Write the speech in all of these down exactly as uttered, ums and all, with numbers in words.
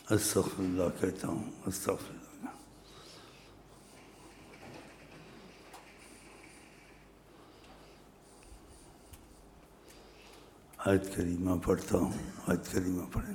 استغفر اللہ کہتا ہوں، استغفر اللہ۔ آیت کریمہ پڑھتا ہوں، آیت کریمہ پڑھیں۔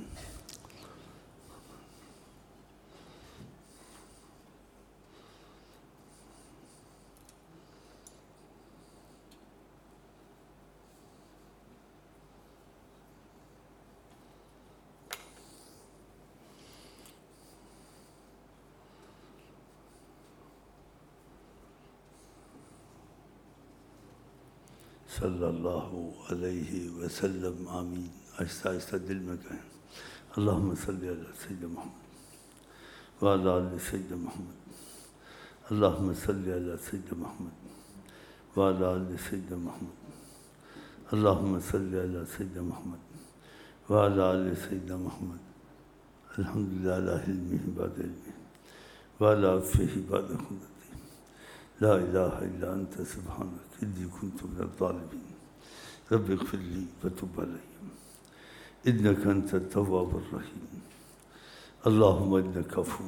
صلی اللہ علیہ وسلم، آمین۔ آہستہ آہستہ دل میں کہیں، اللہم صلی علی سیدنا محمد وعلی آل سیدنا محمد، اللہم صلی علی سیدنا محمد وعلی آل سیدنا محمد، اللہم صلی علی سیدنا محمد وعلی آل سیدنا محمد، الحمدللہ علی علمہ بعد علمہ وعلی عفوہ بعد قدرتہ، لا الہ الا انت سبحانک انی کنت من الظالمین، رب اغفر لی وتب علی انک انت التواب الرحیم، اللہم انک عفو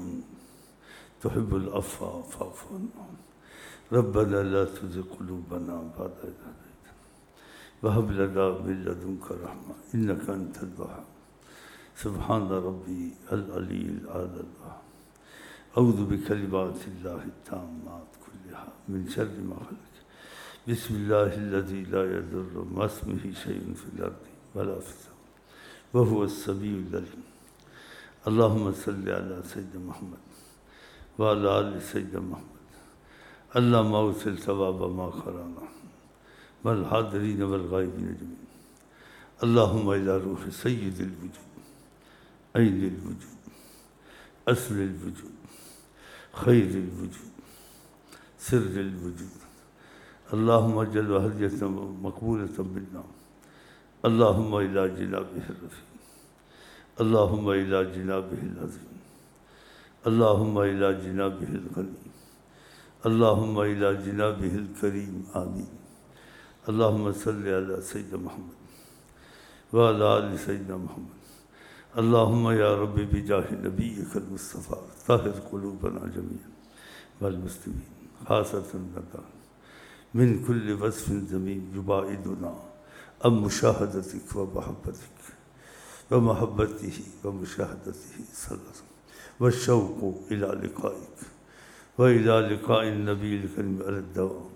تحب العفو فاعف عنا، ربنا لا تزغ قلوبنا بعد إذ هديتنا وهب لنا من لدنک رحمة انک انت الوهاب، سبحان ربی العلی الاعلی، اعوذ بکلمات اللہ التامات من شر ما خلق، بسم اللہ الذی لا یضر مع اسمہ شیء فی الارض ولا فی السماء وهو السمیع العلیم، اللہم صلی علی سیدنا محمد وعلی آل سیدنا محمد، اللہم اوصل ثواب ما قرانا والحاضرین والغائبین جميعا، اللہم الی روح سید الوجود، عین الوجود، اصل الوجود، خیر الوجود، سر الوجود، اللہم اجعل ہدیۃ مقبولۃ منا، اللہم الی جنابہ الرفیع، اللہم الی جنابہ العظیم، اللہم الی جنابہ الغنی، اللہم الی جنابہ الکریم، آمین۔ اللہم صلی علی سیدنا محمد وعلی آل سیدنا محمد، اللہم یا رب بجاہ نبیک المصطفیٰ طہر قلوبنا جميعا والمسلمین، خاصة الندان من كل وصف ذميم يباعدنا عن مشاهدتك ومحبتك ومحبته ومشاهدته صلى الله عليه وسلم، والشوق إلى لقائك وإلى لقاء النبي الكريم على الدوام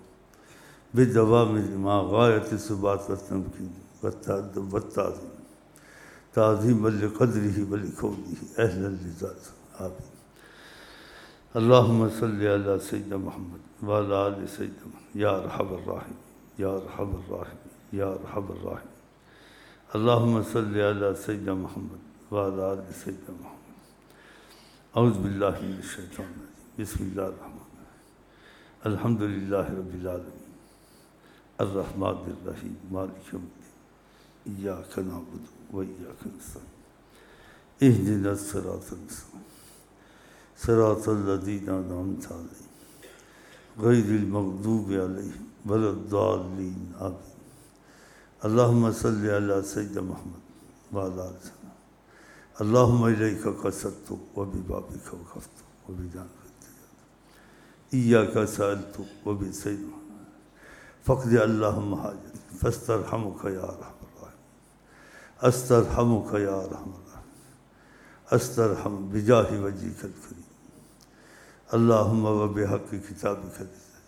بدوام مع غاية الثبات والتمكين والتأدب والتعظيم تعظيما لقدره ولكونه أهلا لذاته، آمين۔ اللہم صلی علی سیدنا محمد وعلی آل سیدنا محمد، یا ارحم الراحمین، یا ارحم الراحمین، یا ارحم الراحمین، اللہم صلی علی سیدنا محمد وعلی آل سیدنا محمد، اعوذ باللہ من الشیطان الرجیم، بسم اللہ الرحمن الرحیم، الحمد للہ رب العالمین، الرحمن الرحیم، مالک یوم الدین، ایاک نعبد و ایاک نستعین، اہدنا الصراط المستقیم صراط الذین انعمت علیہم غیر المغضوب علیہم ولا الضالین، آمین۔ اللہم صلی علی سیدنا محمد وعلی آل سیدنا محمد، اللہم الیک قصدت وببابک وقفت وبجانبک التجأت، ایاک سألت وبسیدنا محمد فقد اللہم حاجتی فاسترحمک یا ارحم الراحمین، استرحمک یا ارحم الراحمین، استرحم بجاہ وجہک الکریم، اللہم و بحق کتابک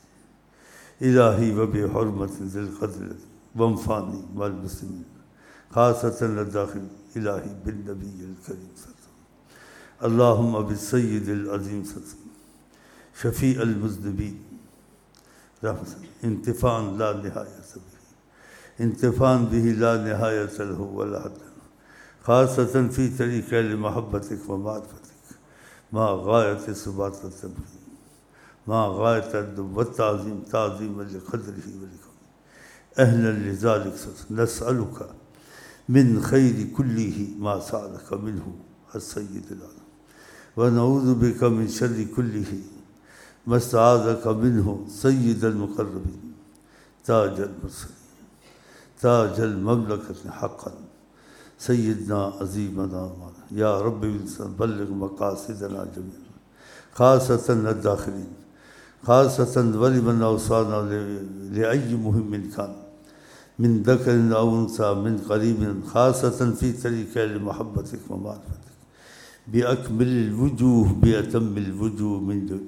الہی و بحرمت ذی القدر وانفعنی والمسلمین خاصة الداخل الہی بالنبی الکریم صلی اللہ علیہ وسلم، اللہم بالسید العظیم صلی اللہ علیہ وسلم شفیع المذنبین رحمت انتفاعا لا نہایت به، انتفاعا به لا نہایت له ولا حد، خاصة فی طریق لمحبتک و معرفتک مع غایت ثبات والتمکین مع غایت الدب والتعظیم تعظیما لقدره ولکونه اہلا لذلک، نسألک من خیر کله ما سألک منه السید العظیم، ونعوذ بک من شر کله ما استعاذک منه سید المقربین تاج المرسلین تاج المملکة حقا سیدنا عظیمنا یا رب بلغ مقاصدنا جميعا خاصة الداخلين خاصة ولمن أوصانا لأي مهم كان من ذكر أو أنثى من قريب خاصة في طريق لمحبتك ومعرفتك بأكمل الوجوه بأتم الوجوه من دون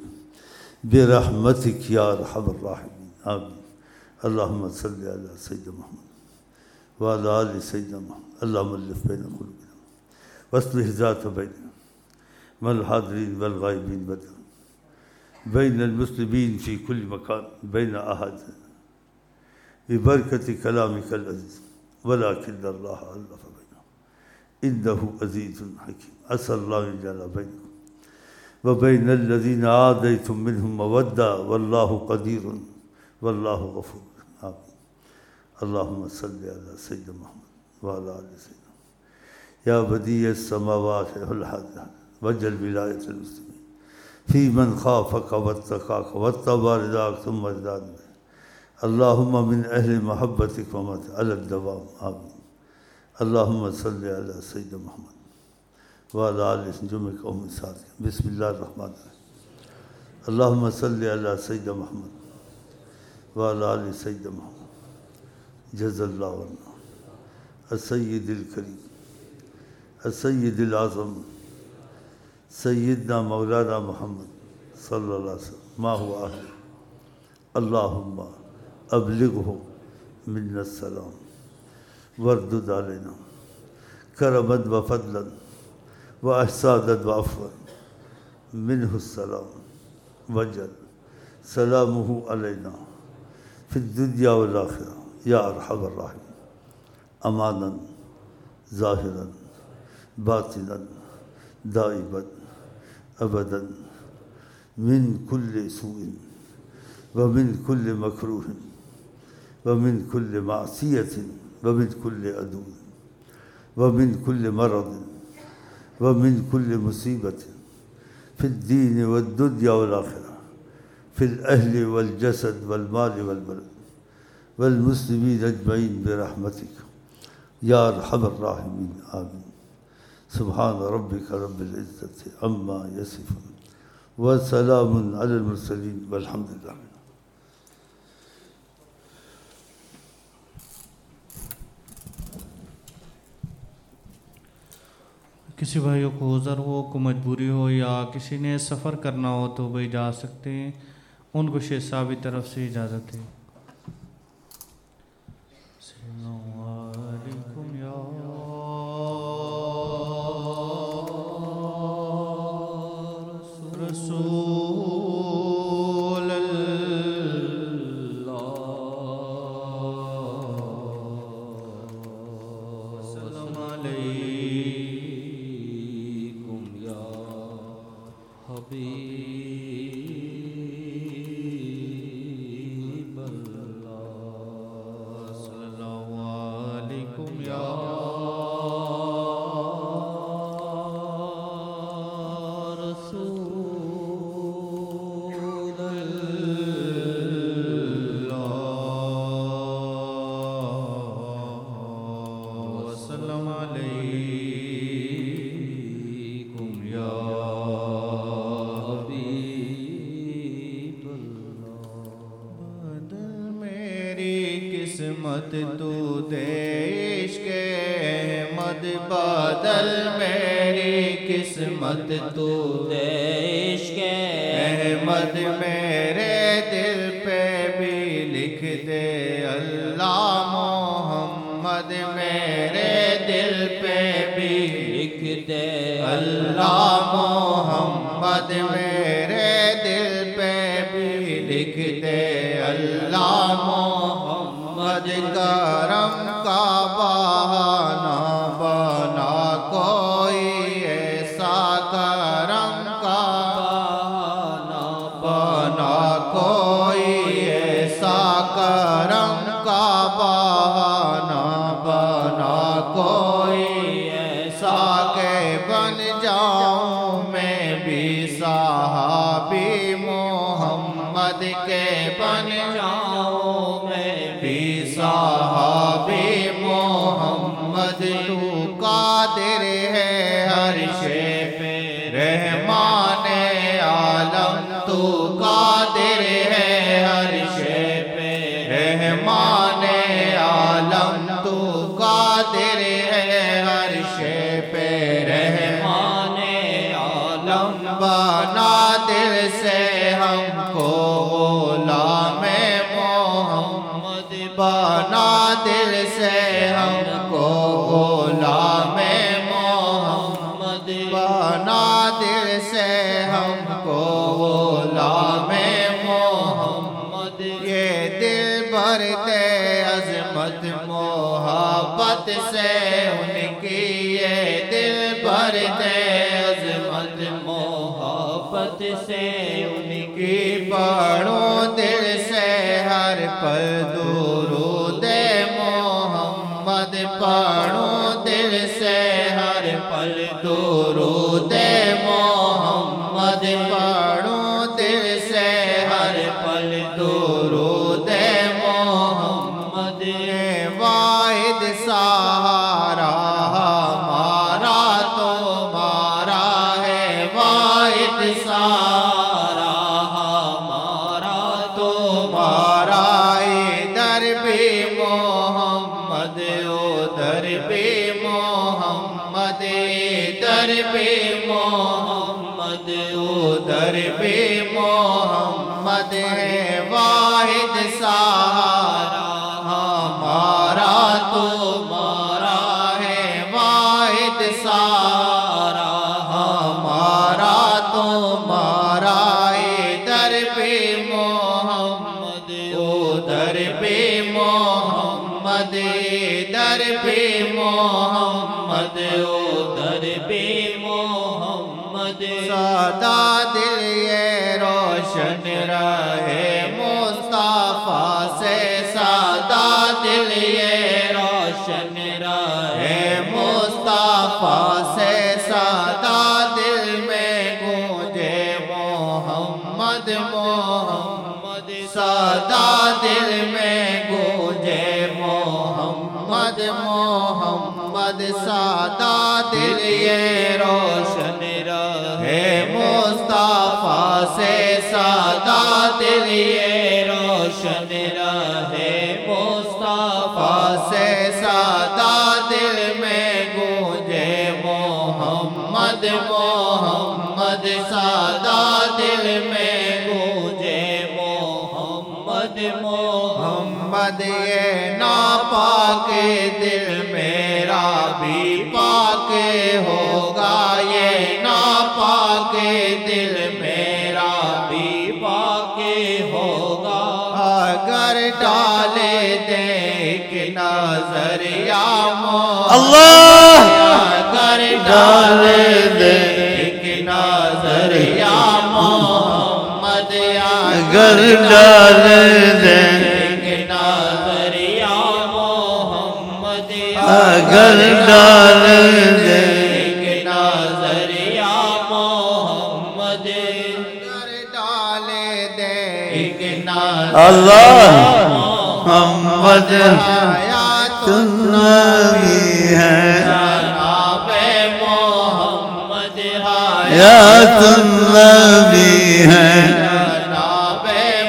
برحمتك يا أرحم الراحمين آمين. اللهم صل على سيدنا محمد وعلى آل سيدنا محمد. اللهم ألف بين قلوبنا واصلح ذات بيننا مع الحاضرين والغائبين بدلا بين المسلمين في كل مكان بين أحد ببركة كلامك العزيز ولكن الله ألف بينهم إنه عزيز حكيم. أسأل الله أن يجعل بينكم وبين الذين عاديتم منهم مودة والله قدير والله غفور آمين. اللهم صل على سيدنا محمد وعلى آل سيدنا محمد. يا بديع السماوات والأرض واجعل ولاية المسلمين في من خافك واتقاك واتبع رضاك ثم ازداد. اللهم من أهل محبتك ومت على الدوام آمين. اللهم صل على سيدنا محمد وعلى آل جمعك أم صادق. بسم الله الرحمن الرحيم. اللهم صل على سيدنا محمد وعلى آل سيدنا محمد. جزا الله عنا السيد الكريم السيد الأعظم سيدنا مولانا محمد صلى الله عليه وسلم ما هو أهل. اللهم أبلغه منا السلام واردد علينا كرما وفضلا وإحسانا وعفوا منه السلام وجل سلامه علينا في الدنيا والآخرة يا أرحم الراحمين. أمانا ظاهرا باطنا دائما أبدا من كل سوء ومن كل مكروه ومن كل معصية ومن كل عدو ومن كل مرض ومن كل مصيبة في الدين والدنيا والآخرة في الأهل والجسد والمال والبلد والمسلمين أجمعين برحمتك يا أرحم الراحمين آمين. سبحان ربك رب العزة عما يصفون وسلام على المرسلين والحمد لله. کسی بھائیوں کو عذر ہو کو مجبوری ہو یا کسی نے سفر کرنا ہو تو وہ جا سکتے ہیں. ان کو شیخ صاحب کی طرف سے اجازت ہے. السلام علیکم یا رسول اللہ السلام علیکم یا حبیب اللہ صلی اللہ علیکم یا رسول اللہ وسلم علیکم یا حبیب اللہ. بدل میری قسمت تو دے عشق احمد بدل میری قسمت تو دے عشق احمد میرے دل پہ بھی لکھ دے اللہ محمد میرے دل پہ بھی لکھ دے اللہ محمد میرے دل پہ بھی لکھ دے اللہ محمد. کرم کا بہانہ بنا کوئی ایسا کرم کا بہانہ بنا کوئی ایسا کرم کا بہانہ بنا کوئی ایسا کہ بن جاؤں میں بھی صحابی محمد کے بن جاؤں میں بھی صحابی محمد. تو کا تو قادر ہے ہر شے پہ رحمان عالم تو قادر ہے ہر شے پہ رحمان عالم بنا دل سے ہم کو غلام محمد بنا دل سے ہم کو غلام محمد بنا دل سے ہم کو غلام محمد یہ دل بھرتے عظمت محبت سے ان کی یہ دل بھرتے عظمت محبت سے ان کی پڑھوں دل سے ہر پل درود محمد پڑھوں دل سے ہر پل درود محمد پڑھوں دل سے ہر پل درود محمد واحد سہارا ہمارا تمہارا ہے واحد سہارا ہمارا تمہارا ادھر بھی محمد ادھر بھی محمد ادھر بھی محمد ادھر بھی محمد ہے واحد سہارا ہمارا تمہارا ہے واحد سہارا ہمارا تمہارا ادھر بھی محمد ادھر بھی محمد ادھر بھی محمد ادھر بھی محمد سادہ دل یہ روشن رہے مصطفیٰ سے سادہ دل یہ روشن رہے مصطفیٰ سے سادہ دل میں گونجے محمد محمد سادہ دل میں گونجے محمد محمد سادہ دل یہ روشن رہے مصطفیٰ سے سادہ دل یہ روشن رہے مصطفیٰ سے سادہ دل میں گونجے محمد محمد سادہ دل میں گونجے محمد محمد یہ ناپاک دل میرا بھی پاک ہوگا یہ ناپاک دل میرا بھی پاک ہوگا اگر ڈالے دے ایک نظر یا اللہ اگر ڈالے دے ایک نظر یا محمد اگر ڈالے دے ایک نظر یا محمد اگر ڈالے دے ایک نظر یا محمد اگر ڈالے دے ایک نظر اللہ محمد حیات نبی ہے جناب محمد حیات نبی ہے جناب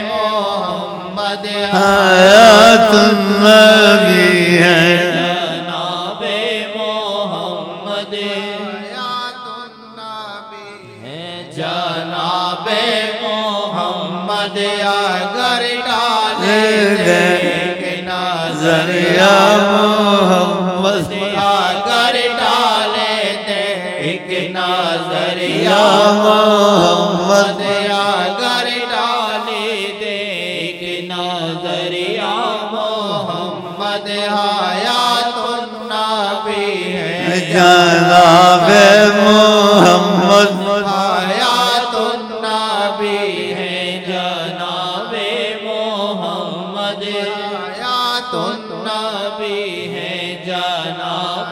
محمد حیات نبی ہے جناب محمد حیات النبی ہے جناب محمد اگر ڈالے دے ایک نظر یا محمد اگر ڈالے دے ایک نظر یا محمد اگر ڈالے دے ایک نظر یا محمد حیات النبی ہے جناب محمد حیات النبی ہے جناب محمد حیات النبی ہے جناب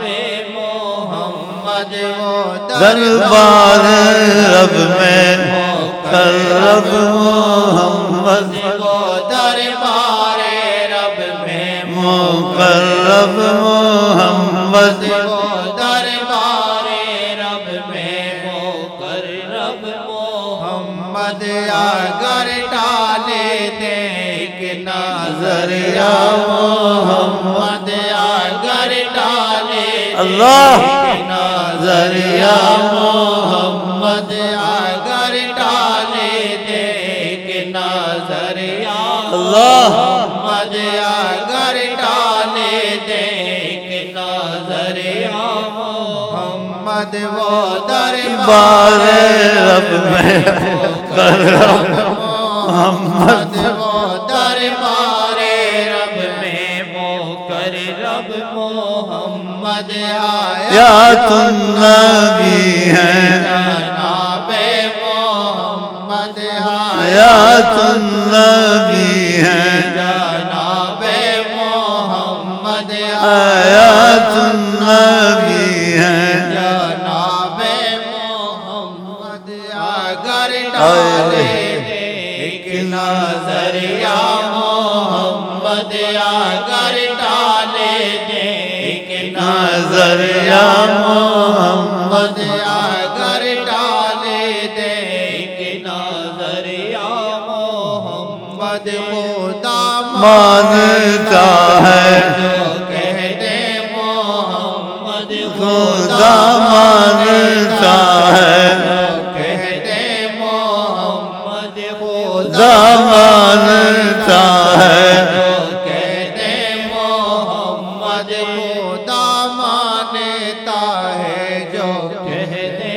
محمد وہ دربار رب میں مقرب محمد وہ دربار رب میں مقرب محمد وہ دربار رب میں مقرب محمد محمد اگر ڈالے دے کہ نظر یا محمد اگر ڈالے اللہ نظر یا محمد اگر ڈالے دے کہ نظر یا اللہ محمد اگر ڈالے دے کہ نظر یا محمد وہ دربار رب میں کرم محمد وہ دربار رب میں وہ کر رب محمد یا تم نبی ہیں جناب محمد یا تم نبی ہیں جناب محمد یا تم نبی ہیں جناب محمد اگر ڈالے ایک نظر یا محمد اگر ڈالے دے ایک نظر یا محمد اگر ڈالے دے ایک نظر یا محمد خدا مانتا ہے جو کہتے محمد خدا مانتا ہے کہتے محمد خدا مانتا ہے کہتے محمد خدا مانتا ہے جو کہتے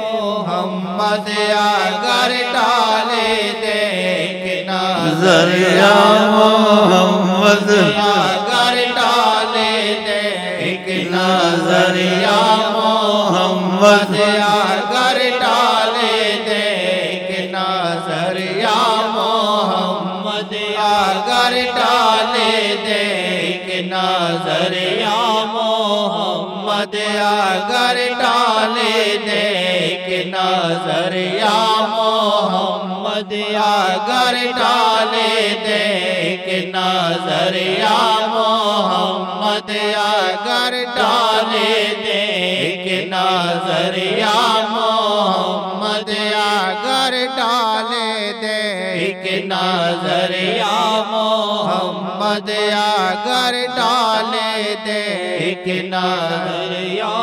محمد اگر ڈالے دے کہ نظر یا محمد اگر ڈالے دے کہ نظر یا محمد اگر ڈالے دے کہ نظر یا محمد اگر ڈالے دے کہ نظر یا محمد اگر ڈالے دے کہ نظر یا محمد اگر ڈالے دے کہ نظر یا محمد اگر ڈالے دے کہ نظر یا محمد اگر ڈالے دے کہ نظر یا محمد اگر ڈالے دے کہ نظر یا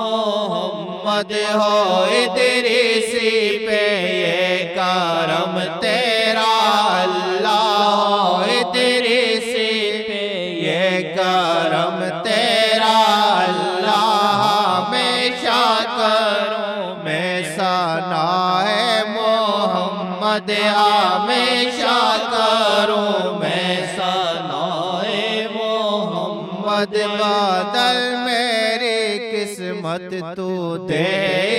محمد ہو ادریسی پہ یہ کرم تیرا اللہ ہو ادریسی پہ یہ کرم تیرا اللہ ہمیشہ کروں میں ثنائے محمد ہمیشہ کروں میں ثنائے محمد بادل میری قسمت تو دے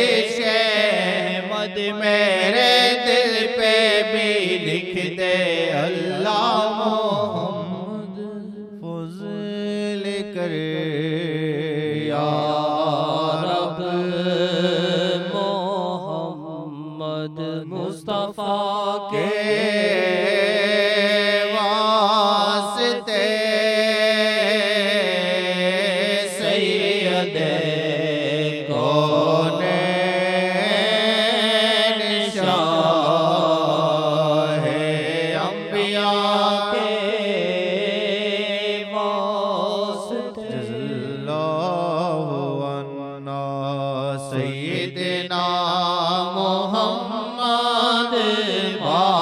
احمد میرے دل پہ بھی لکھ دے اللہ محمد فضل کر یا رب محمد مصطفیٰ کے واسطے سید کونین شاہ انبیاء کے واسطے اللہ عنا سیدنا محمد